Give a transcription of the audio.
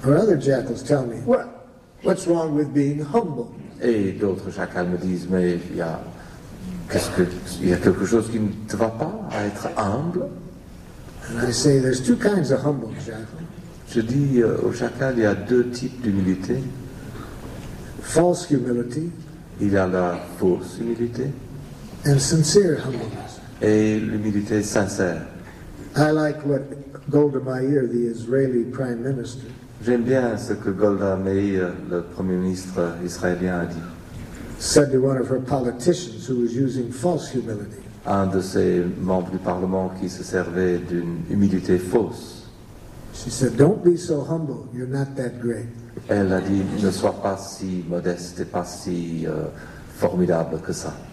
Or other jackals tell me, well, what's wrong with being humble? Et d'autres jackals me disent, mais il y a quelque chose qui ne te va pas à être humble. And I say, there's two kinds of humble jackal. Je dis au jackal, il y a deux types d'humilité. False humility. Il y a la fausse humilité. And sincere humbleness. Et l'humilité sincère. I like what Golda Meir, the Israeli prime minister, J'aime bien ce que Golda Meir, le premier ministre israélien, a dit. said to one of her politicians who was using false humility. Un de ses membres du Parlement qui se servait d'une humilité fausse. She said, don't be so humble, you're not that great. Elle a dit, ne sois pas si modeste et pas si formidable que ça.